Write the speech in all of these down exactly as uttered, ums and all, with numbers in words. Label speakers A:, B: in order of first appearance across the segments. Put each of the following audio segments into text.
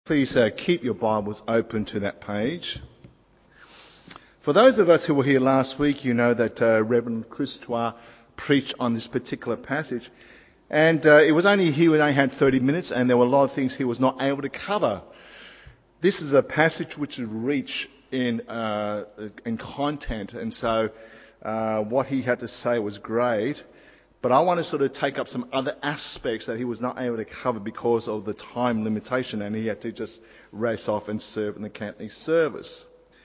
A: Please uh, keep your Bibles open to that page. For those of us who were here last week, you know that uh, Reverend Christois preached on this particular passage. And uh, it was only he only had thirty minutes, and there were a lot of things he was not able to cover. This is a passage which is rich in, uh, in content, and so uh, what he had to say was great. But I want to sort of take up some other aspects that he was not able to cover because of the time limitation, and he had to just race off and serve in the Cantonese service.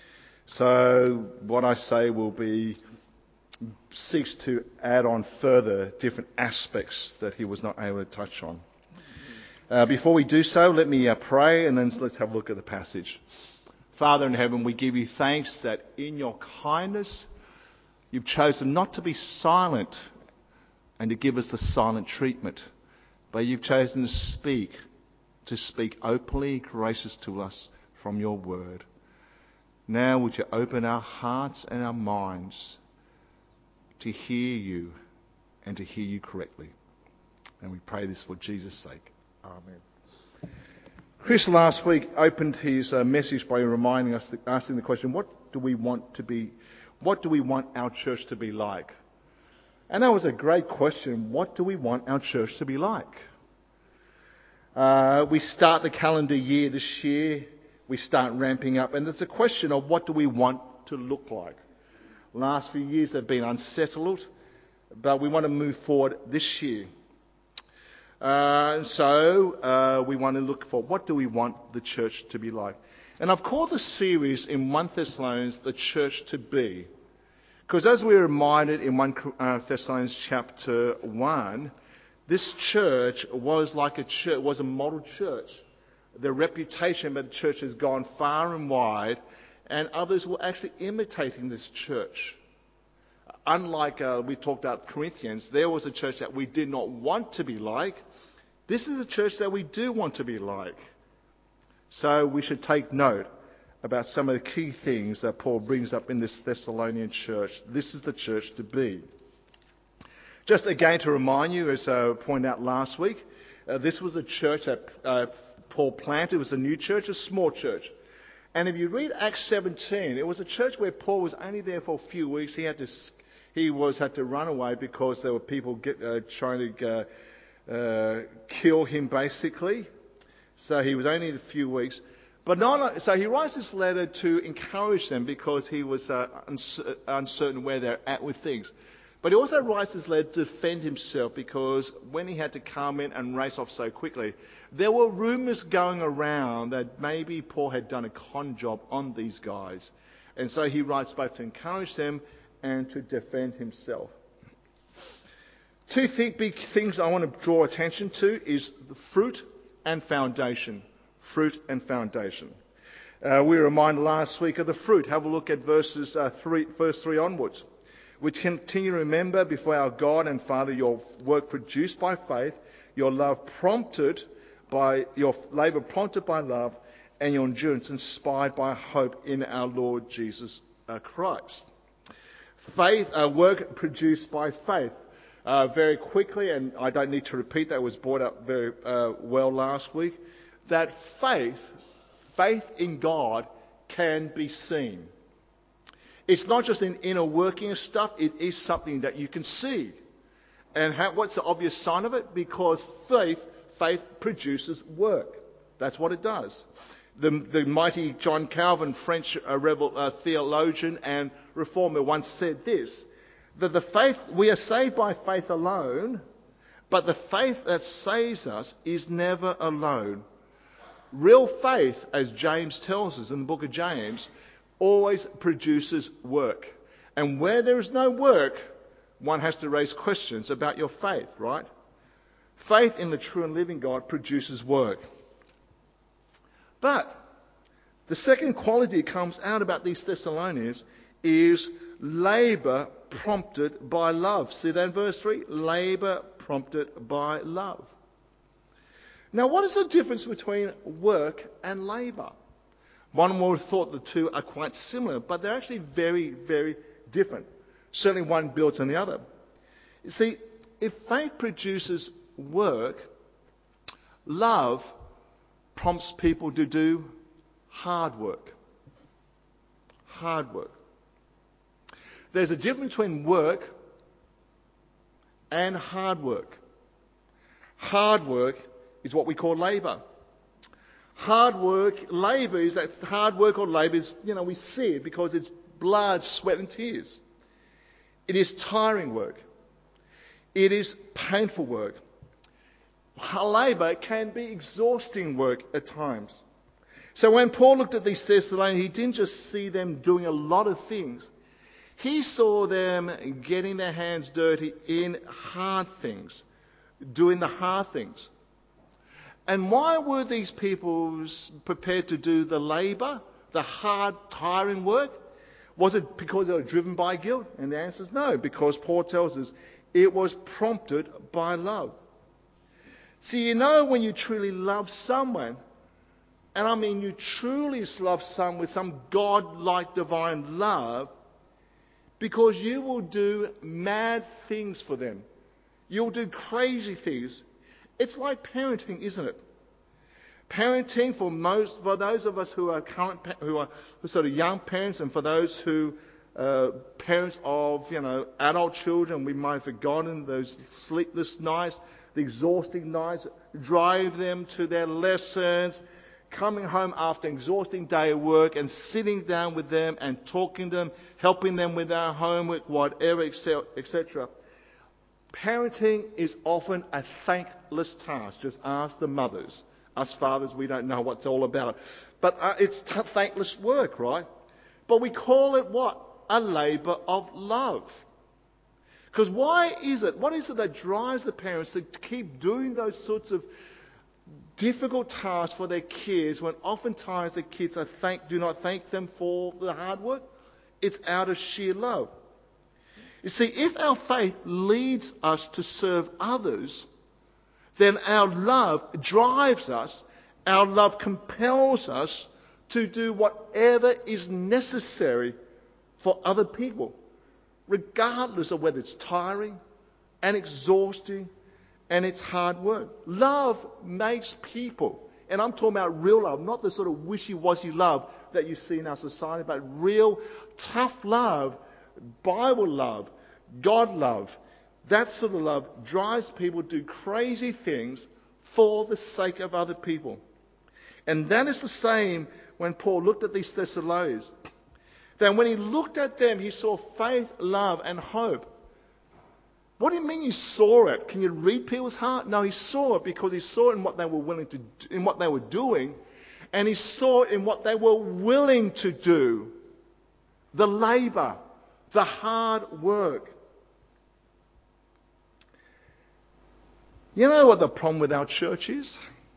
A: So what I say will be seeks to add on further different aspects that he was not able to touch on. Uh, before we do so, let me uh, pray, and then let's have a look at the passage. Father in heaven, we give you thanks that in your kindness you've chosen not to be silent and to give us the silent treatment, but you've chosen to speak, to speak openly, gracious to us from your word. Now would you open our hearts and our minds to hear you and to hear you correctly. And we pray this for Jesus' sake. Amen. Chris last week opened his uh, message by reminding us, asking the question, what do we want to be, what do we want our church to be like? And that was a great question. What do we want our church to be like? Uh, we start the calendar year this year. We start ramping up. And it's a question of what do we want to look like? Last few years have been unsettled, but we want to move forward this year. Uh, so uh, we want to look for what do we want the church to be like? And I've called the series in First Thessalonians, the church to be. Because as we're reminded in First Thessalonians chapter one, this church was like a church, was a model church. The reputation of the church has gone far and wide, and others were actually imitating this church. Unlike uh, we talked about Corinthians, there was a church that we did not want to be like. This is a church that we do want to be like. So we should take note about some of the key things that Paul brings up in this Thessalonian church. This is the church to be. Just again to remind you, as I pointed out last week, uh, this was a church that uh, Paul planted. It was a new church, a small church. And if you read Acts seventeen, it was a church where Paul was only there for a few weeks. He had to, he was had to run away because there were people get, uh, trying to uh, uh, kill him, basically. So he was only in a few weeks. But not, so he writes this letter to encourage them because he was uh, uncertain where they're at with things. But he also writes this letter to defend himself because when he had to come in and race off so quickly, there were rumours going around that maybe Paul had done a con job on these guys. And so he writes both to encourage them and to defend himself. Two th- big things I want to draw attention to is the fruit and foundation. Fruit and foundation. Uh, we were reminded last week of the fruit. Have a look at verses uh, three, verse three onwards. We continue to remember before our God and Father your work produced by faith, your love prompted by your labour prompted by love, and your endurance inspired by hope in our Lord Jesus uh, Christ. Faith, uh, work produced by faith. Uh, very quickly, and I don't need to repeat that, it was brought up very uh, well last week. That faith, faith in God can be seen. It's not just an inner working of stuff, it is something that you can see. And how, what's the obvious sign of it? Because faith, faith produces work. That's what it does. The, the mighty John Calvin, French uh, rebel, uh, theologian and reformer, once said this, that the faith, we are saved by faith alone, but the faith that saves us is never alone. Real faith, as James tells us in the book of James, always produces work. And where there is no work, one has to raise questions about your faith, right? Faith in the true and living God produces work. But the second quality that comes out about these Thessalonians is labour prompted by love. See that in verse three? Labour prompted by love. Now, what is the difference between work and labour? One would have thought the two are quite similar, but they're actually very, very different. Certainly one builds on the other. You see, if faith produces work, love prompts people to do hard work. Hard work. There's a difference between work and hard work. Hard work is what we call labour. Hard work, labour is that hard work or labour is, you know, we see it because it's blood, sweat and tears. It is tiring work. It is painful work. Labour can be exhausting work at times. So when Paul looked at these Thessalonians, he didn't just see them doing a lot of things. He saw them getting their hands dirty in hard things, doing the hard things. And why were these people prepared to do the labour, the hard, tiring work? Was it because they were driven by guilt? And the answer is no, because Paul tells us it was prompted by love. See, you know when you truly love someone, and I mean you truly love someone with some God-like divine love, because you will do mad things for them. You'll do crazy things. It's like parenting, isn't it? Parenting for most, for those of us who are current, who are sort of young parents, and for those who uh, parents of you know adult children, we might have forgotten those sleepless nights, the exhausting nights, drive them to their lessons, coming home after an exhausting day of work and sitting down with them and talking to them, helping them with their homework, whatever, et cetera. Parenting is often a thankless task. Just ask the mothers. Us fathers, we don't know what it's all about. But uh, it's t- thankless work, right? But we call it what? A labour of love. Because why is it, what is it that drives the parents to keep doing those sorts of difficult tasks for their kids when oftentimes the kids are thank, do not thank them for the hard work? It's out of sheer love. You see, if our faith leads us to serve others, then our love drives us, our love compels us to do whatever is necessary for other people, regardless of whether it's tiring and exhausting and it's hard work. Love makes people, and I'm talking about real love, not the sort of wishy-washy love that you see in our society, but real tough love, Bible love, God love. That sort of love drives people to do crazy things for the sake of other people. And that is the same when Paul looked at these Thessalonians. Then when he looked at them, he saw faith, love, and hope. What do you mean you saw it? Can you read people's heart? No, he saw it because he saw it in what they were willing to do, in what they were doing, and he saw it in what they were willing to do. The labour, the hard work. You know what the problem with our church is?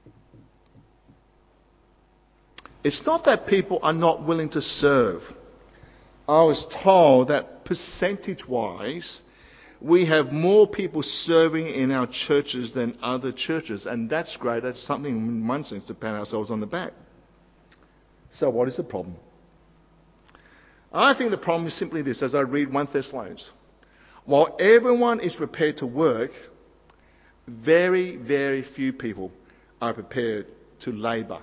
A: It's not that people are not willing to serve. I was told that percentage-wise, we have more people serving in our churches than other churches, and that's great. That's something, in one sense, to pat ourselves on the back. So what is the problem? I think the problem is simply this, as I read First Thessalonians. While everyone is prepared to work, very, very few people are prepared to labour.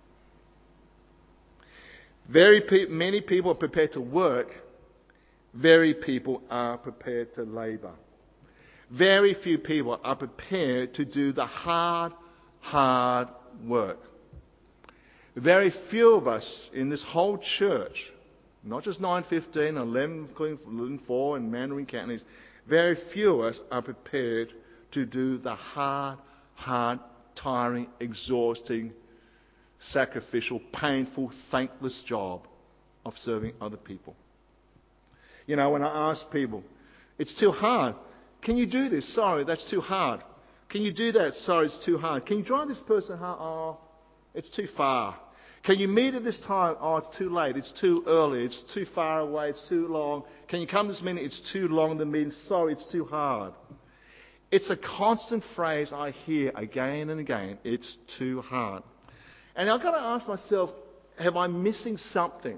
A: Very pe- many people are prepared to work. Very people are prepared to labour. Very few people are prepared to do the hard, hard work. Very few of us in this whole church, not just nine fifteen, eleven, eleven four and Mandarin Cantonese, very few of us are prepared to do the hard, hard, tiring, exhausting, sacrificial, painful, thankless job of serving other people. You know, when I ask people, it's too hard. Can you do this? Sorry, that's too hard. Can you do that? Sorry, it's too hard. Can you drive this person home? Oh, it's too far. Can you meet at this time? Oh, it's too late. It's too early. It's too far away. It's too long. Can you come this minute? It's too long, the meeting. Sorry, it's too hard. It's a constant phrase I hear again and again. It's too hard. And I've got to ask myself, am I missing something?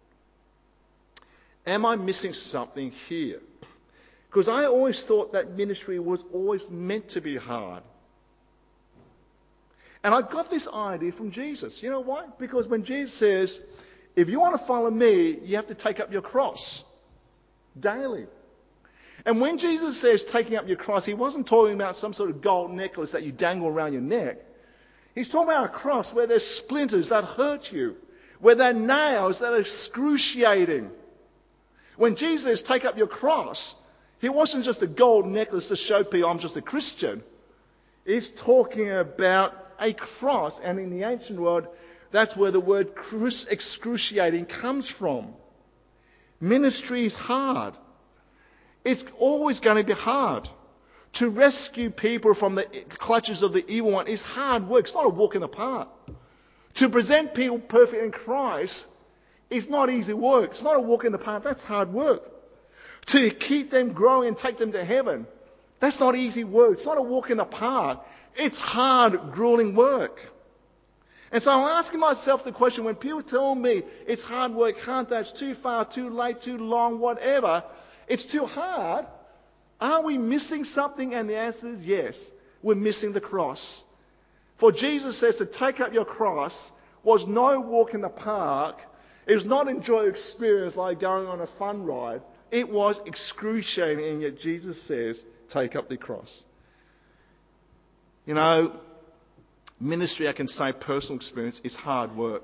A: Am I missing something here? Because I always thought that ministry was always meant to be hard. And I got this idea from Jesus. You know why? Because when Jesus says, if you want to follow me, you have to take up your cross daily. And when Jesus says taking up your cross, he wasn't talking about some sort of gold necklace that you dangle around your neck. He's talking about a cross where there's splinters that hurt you, where there are nails that are excruciating. When Jesus says take up your cross, he wasn't just a gold necklace to show people I'm just a Christian. He's talking about a cross, and in the ancient world, that's where the word excruciating comes from. Ministry is hard. It's always going to be hard. To rescue people from the clutches of the evil one is hard work. It's not a walk in the park. To present people perfect in Christ is not easy work. It's not a walk in the park. That's hard work. To keep them growing and take them to heaven, that's not easy work. It's not a walk in the park. It's hard, grueling work. And so I'm asking myself the question, when people tell me it's hard work, hard that, it's too far, too late, too long, whatever, it's too hard, are we missing something? And the answer is yes, we're missing the cross. For Jesus says to take up your cross was no walk in the park. It was not an enjoyable experience like going on a fun ride. It was excruciating, and yet Jesus says, take up the cross. You know, ministry, I can say, personal experience, is hard work.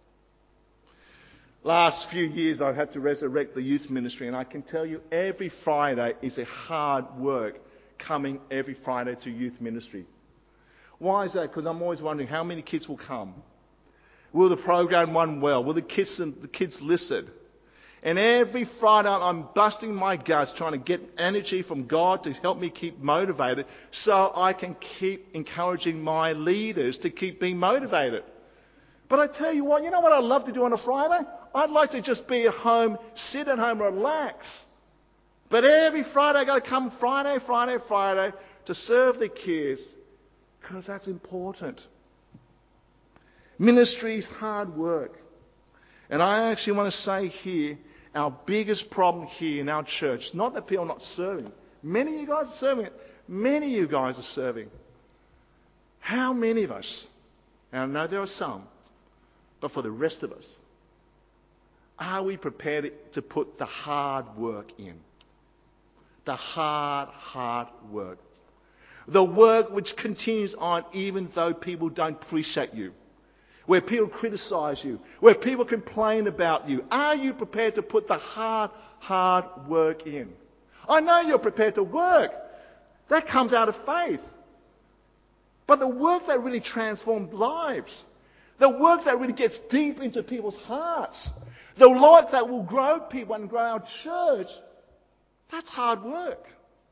A: Last few years I've had to resurrect the youth ministry, and I can tell you every Friday is a hard work coming every Friday to youth ministry. Why is that? Because I'm always wondering how many kids will come. Will the program run well? Will the kids the kids listen? And every Friday I'm busting my guts trying to get energy from God to help me keep motivated so I can keep encouraging my leaders to keep being motivated. But I tell you what, you know what I'd love to do on a Friday? I'd like to just be at home, sit at home, relax. But every Friday I've got to come Friday, Friday, Friday to serve the kids because that's important. Ministry is hard work. And I actually want to say here, our biggest problem here in our church, not that people are not serving. Many of you guys are serving it. Many of you guys are serving. How many of us, and I know there are some, but for the rest of us, are we prepared to put the hard work in? The hard, hard work. The work which continues on even though people don't appreciate you. Where people criticize you, where people complain about you. Are you prepared to put the hard, hard work in? I know you're prepared to work. That comes out of faith. But the work that really transforms lives, the work that really gets deep into people's hearts, the work that will grow people and grow our church, that's hard work.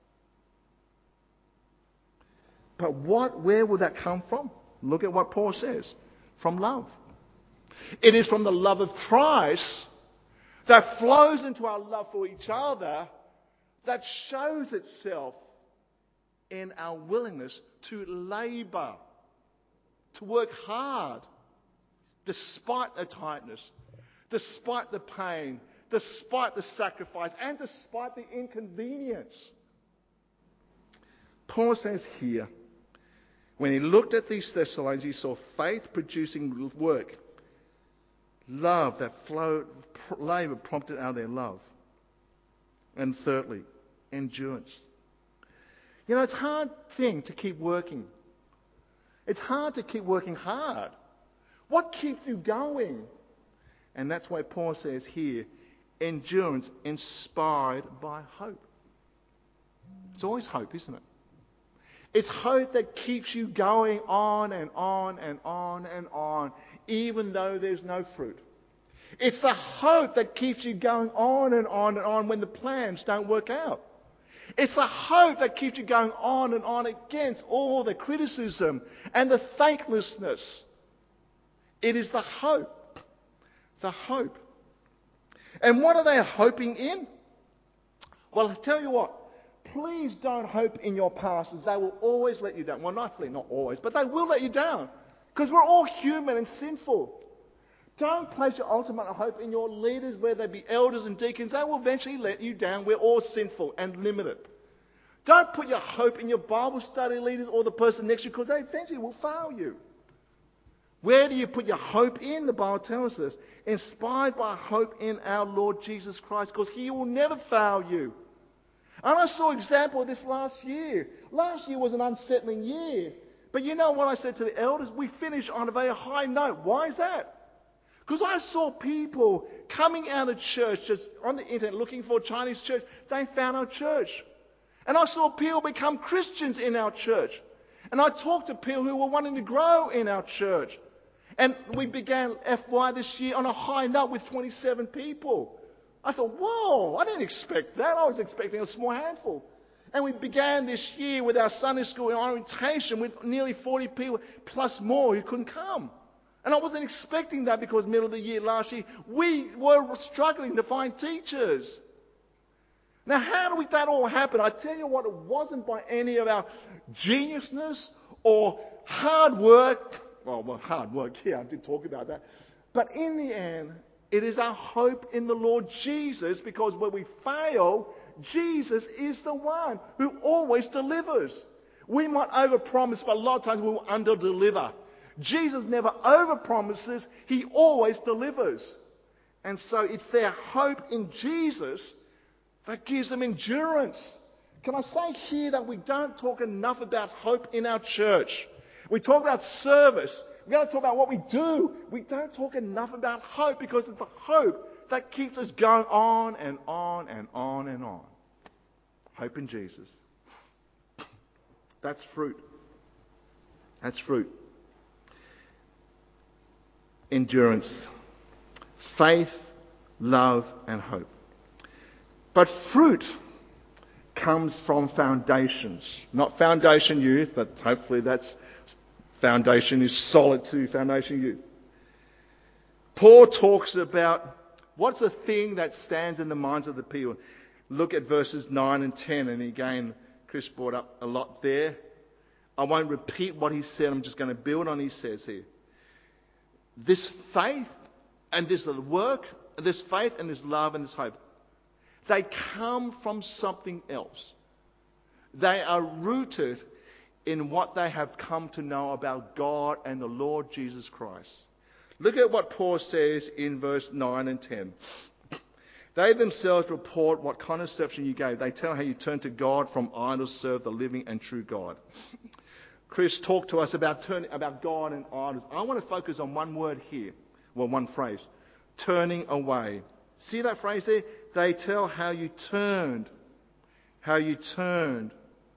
A: But what, where will that come from? Look at what Paul says. From love. It is from the love of Christ that flows into our love for each other that shows itself in our willingness to labour, to work hard, despite the tightness, despite the pain, despite the sacrifice, and despite the inconvenience. Paul says here, when he looked at these Thessalonians, he saw faith producing work, love that flowed, labour prompted out of their love. And thirdly, endurance. You know, it's a hard thing to keep working. It's hard to keep working hard. What keeps you going? And that's why Paul says here, endurance inspired by hope. It's always hope, isn't it? It's hope that keeps you going on and on and on and on, even though there's no fruit. It's the hope that keeps you going on and on and on when the plans don't work out. It's the hope that keeps you going on and on against all the criticism and the thanklessness. It is the hope. The hope. And what are they hoping in? Well, I'll tell you what. Please don't hope in your pastors. They will always let you down. Well, not, not always, but they will let you down. Because we're all human and sinful. Don't place your ultimate hope in your leaders, whether they be elders and deacons. They will eventually let you down. We're all sinful and limited. Don't put your hope in your Bible study leaders or the person next to you, because they eventually will fail you. Where do you put your hope in? The Bible tells us. Inspired by hope in our Lord Jesus Christ, because He will never fail you. And I saw an example of this last year. Last year was an unsettling year. But you know what I said to the elders? We finished on a very high note. Why is that? Because I saw people coming out of church, just on the internet, looking for a Chinese church. They found our church. And I saw people become Christians in our church. And I talked to people who were wanting to grow in our church. And we began F Y this year on a high note with twenty-seven people. I thought, whoa, I didn't expect that. I was expecting a small handful. And we began this year with our Sunday school orientation with nearly forty people, plus more who couldn't come. And I wasn't expecting that because middle of the year last year, we were struggling to find teachers. Now, how did that all happen? I tell you what, it wasn't by any of our geniusness or hard work. Well, well, hard work, yeah, I did talk about that. But in the end, it is our hope in the Lord Jesus, because when we fail, Jesus is the one who always delivers. We might overpromise, but a lot of times we will underdeliver. Jesus never overpromises, He always delivers. And so it's their hope in Jesus that gives them endurance. Can I say here that we don't talk enough about hope in our church? We talk about service. We're going to talk about what we do. We don't talk enough about hope, because it's the hope that keeps us going on and on and on and on. Hope in Jesus. That's fruit. That's fruit. Endurance. Faith, love, and hope. But fruit comes from foundations. Not Foundation Youth, but hopefully that's foundation is solid too, Foundation Youth. Paul talks about what's the thing that stands in the minds of the people. Look at verses nine and ten, and again, Chris brought up a lot there. I won't repeat what he said, I'm just going to build on what he says here. This faith and this work, this faith and this love and this hope, they come from something else. They are rooted in what they have come to know about God and the Lord Jesus Christ. Look at what Paul says in verse nine and ten. They themselves report what contraception you gave. They tell how you turned to God from idols, serve the living and true God. Chris talked to us about turning, about God and idols. I want to focus on one word here, well, one phrase, turning away. See that phrase there? They tell how you turned, how you turned.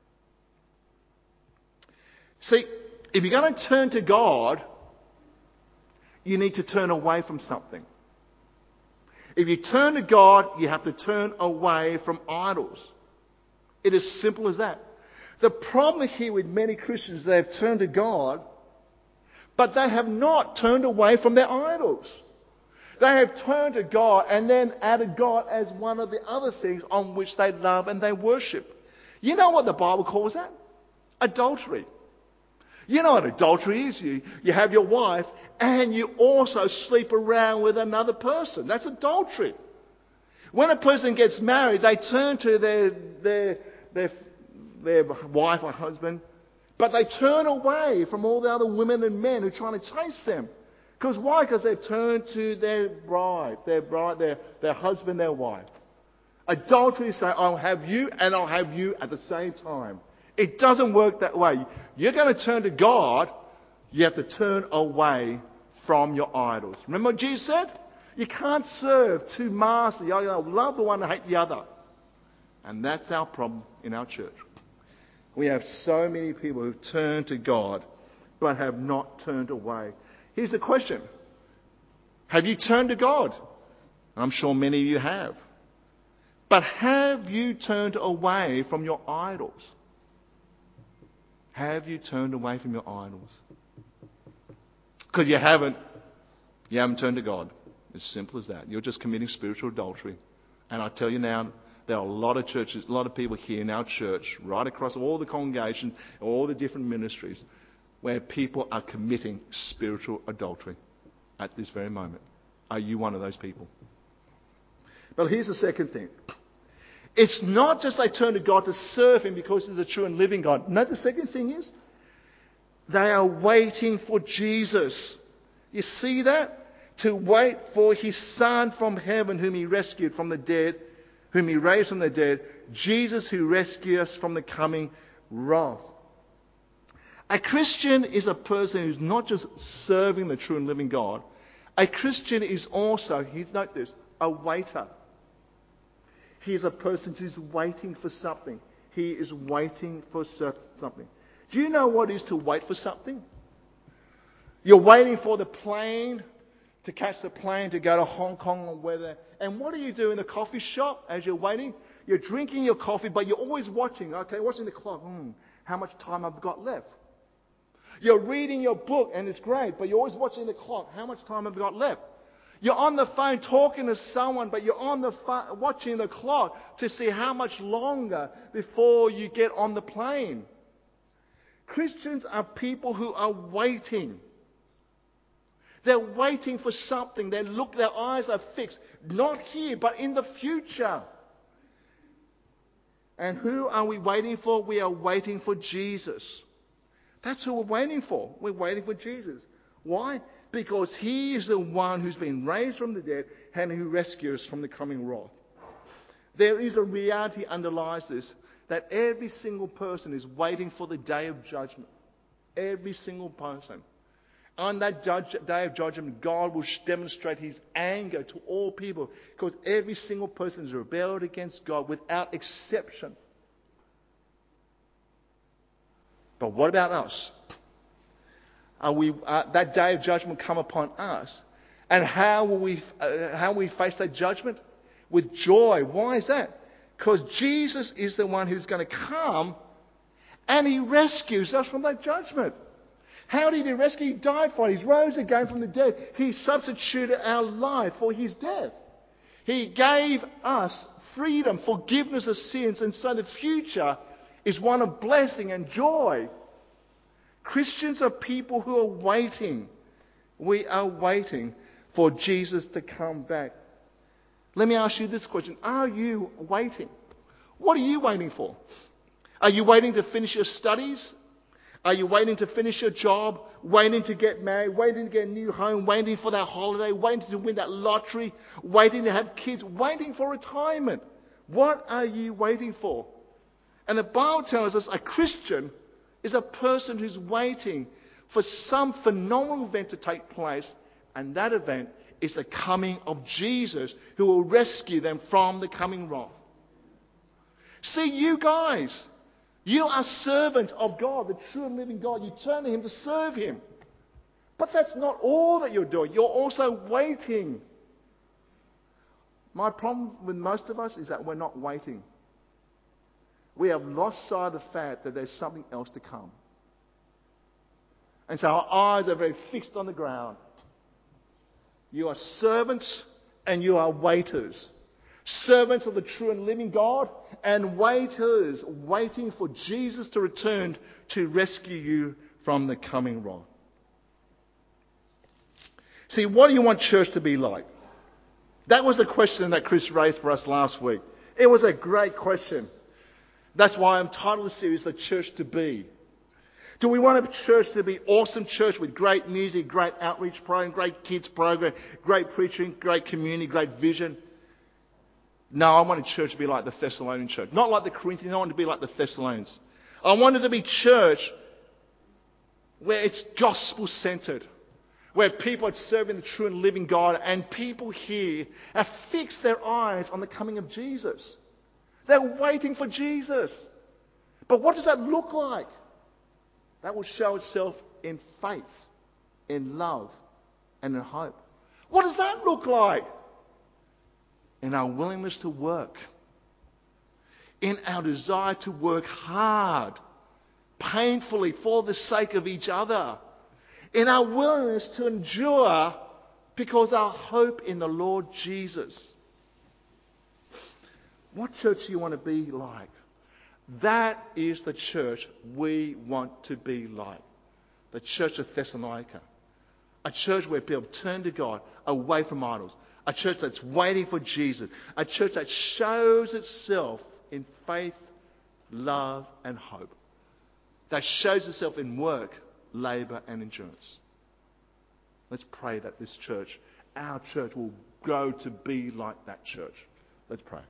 A: See, if you're going to turn to God, you need to turn away from something. If you turn to God, you have to turn away from idols. It is simple as that. The problem here with many Christians, they have turned to God, but they have not turned away from their idols. They have turned to God and then added God as one of the other things on which they love and they worship. You know what the Bible calls that? Adultery. You know what adultery is? You, you have your wife and you also sleep around with another person. That's adultery. When a person gets married, they turn to their, their, their, their wife or husband, but they turn away from all the other women and men who are trying to chase them. Because why? Because they've turned to their bride, their bride, their, their husband, their wife. Adultery is saying, I'll have you and I'll have you at the same time. It doesn't work that way. You're going to turn to God, you have to turn away from your idols. Remember what Jesus said? You can't serve two masters. You love the one and hate the other. And that's our problem in our church. We have so many people who've turned to God but have not turned away. Here's the question. Have you turned to God? I'm sure many of you have. But have you turned away from your idols? Have you turned away from your idols? Because you haven't. You haven't turned to God. As simple as that. You're just committing spiritual adultery. And I tell you now, there are a lot of churches, a lot of people here in our church, right across all the congregations, all the different ministries, where people are committing spiritual adultery at this very moment. Are you one of those people? But here's the second thing. It's not just they turn to God to serve Him because He's the true and living God. No, the second thing is they are waiting for Jesus. You see that? To wait for his Son from heaven, whom he rescued from the dead, whom he raised from the dead, Jesus who rescued us from the coming wrath. A Christian is a person who's not just serving the true and living God. A Christian is also, note this, a waiter. He is a person who's waiting for something. He is waiting for something. Do you know what it is to wait for something? You're waiting for the plane, to catch the plane to go to Hong Kong or whether. And what do you do in the coffee shop as you're waiting? You're drinking your coffee, but you're always watching. Okay, watching the clock. Hmm, how much time I've got left? You're reading your book, and it's great, but you're always watching the clock. How much time have I got left? You're on the phone talking to someone, but you're on the phone watching the clock to see how much longer before you get on the plane. Christians are people who are waiting. They're waiting for something. They look, their eyes are fixed, not here, but in the future. And who are we waiting for? We are waiting for Jesus. That's who we're waiting for. We're waiting for Jesus. Why? Because he is the one who's been raised from the dead and who rescues us from the coming wrath. There is a reality underlies this, that every single person is waiting for the day of judgment. Every single person. On that judge, day of judgment, God will demonstrate his anger to all people because every single person has rebelled against God without exception. But what about us? Are we, uh, that day of judgment come upon us. And how will we, uh, how will we face that judgment? With joy. Why is that? Because Jesus is the one who's going to come and he rescues us from that judgment. How did he rescue? He died for us. He rose again from the dead. He substituted our life for his death. He gave us freedom, forgiveness of sins, and so the future is one of blessing and joy. Christians are people who are waiting. We are waiting for Jesus to come back. Let me ask you this question. Are you waiting? What are you waiting for? Are you waiting to finish your studies? Are you waiting to finish your job? Waiting to get married? Waiting to get a new home? Waiting for that holiday? Waiting to win that lottery? Waiting to have kids? Waiting for retirement? What are you waiting for? And the Bible tells us a Christian is a person who's waiting for some phenomenal event to take place, and that event is the coming of Jesus, who will rescue them from the coming wrath. See, you guys, you are servants of God, the true and living God. You turn to him to serve him. But that's not all that you're doing. You're also waiting. My problem with most of us is that we're not waiting. We have lost sight of the fact that there's something else to come. And so our eyes are very fixed on the ground. You are servants and you are waiters. Servants of the true and living God and waiters waiting for Jesus to return to rescue you from the coming wrath. See, what do you want church to be like? That was a question that Chris raised for us last week. It was a great question. That's why I'm titled the series, The Church to Be. Do we want a church to be awesome church with great music, great outreach program, great kids program, great preaching, great community, great vision? No, I want a church to be like the Thessalonian church. Not like the Corinthians, I want it to be like the Thessalonians. I want it to be church where it's gospel-centered, where people are serving the true and living God, and people here have fixed their eyes on the coming of Jesus. They're waiting for Jesus. But what does that look like? That will show itself in faith, in love, and in hope. What does that look like? In our willingness to work. In our desire to work hard, painfully, for the sake of each other. In our willingness to endure because our hope in the Lord Jesus. What church do you want to be like? That is the church we want to be like. The church of Thessalonica. A church where people turn to God away from idols. A church that's waiting for Jesus. A church that shows itself in faith, love, and hope. That shows itself in work, labour, and endurance. Let's pray that this church, our church, will grow to be like that church. Let's pray.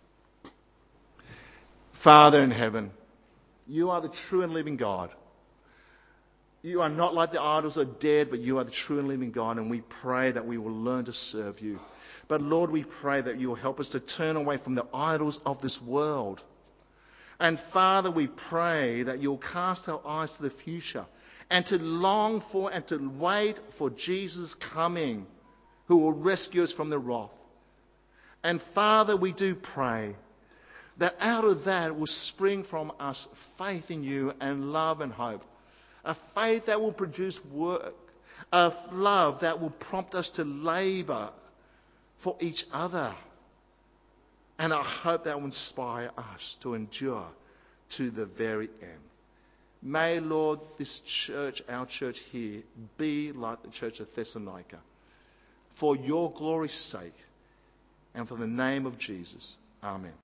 A: Father in heaven, you are the true and living God. You are not like the idols are dead, but you are the true and living God, and we pray that we will learn to serve you. But Lord, we pray that you will help us to turn away from the idols of this world. And Father, we pray that you'll cast our eyes to the future and to long for and to wait for Jesus coming, who will rescue us from the wrath. And Father, we do pray that out of that will spring from us faith in you and love and hope. A faith that will produce work. A love that will prompt us to labour for each other. And I hope that will inspire us to endure to the very end. May, Lord, this church, our church here, be like the church of Thessalonica. For your glory's sake and for the name of Jesus. Amen.